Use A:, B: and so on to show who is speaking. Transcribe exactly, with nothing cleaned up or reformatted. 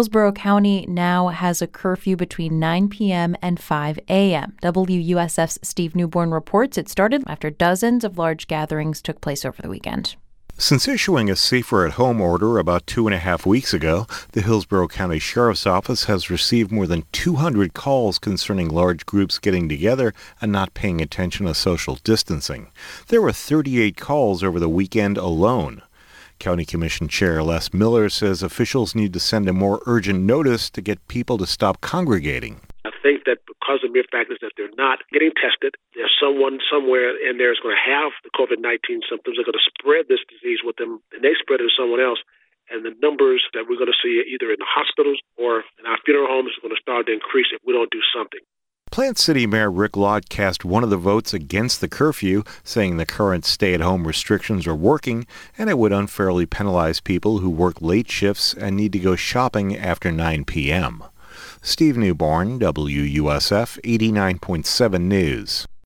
A: Hillsborough County now has a curfew between nine p.m. and five a.m. W U S F's Steve Newborn reports it started after dozens of large gatherings took place over the weekend.
B: Since issuing a safer-at-home order about two and a half weeks ago, the Hillsborough County Sheriff's Office has received more than two hundred calls concerning large groups getting together and not paying attention to social distancing. There were thirty-eight calls over the weekend alone. County Commission Chair Les Miller says officials need to send a more urgent notice to get people to stop congregating.
C: I think that because the mere fact is that they're not getting tested, there's someone somewhere in there is going to have the COVID nineteen symptoms. They're going to spread this disease with them, and they spread it to someone else. And the numbers that we're going to see either in the hospitals or in our funeral homes are going to start to increase if we don't do something.
B: Plant City Mayor Rick Lott cast one of the votes against the curfew, saying the current stay-at-home restrictions are working and it would unfairly penalize people who work late shifts and need to go shopping after nine p.m. Steve Newborn, W U S F eighty-nine point seven News.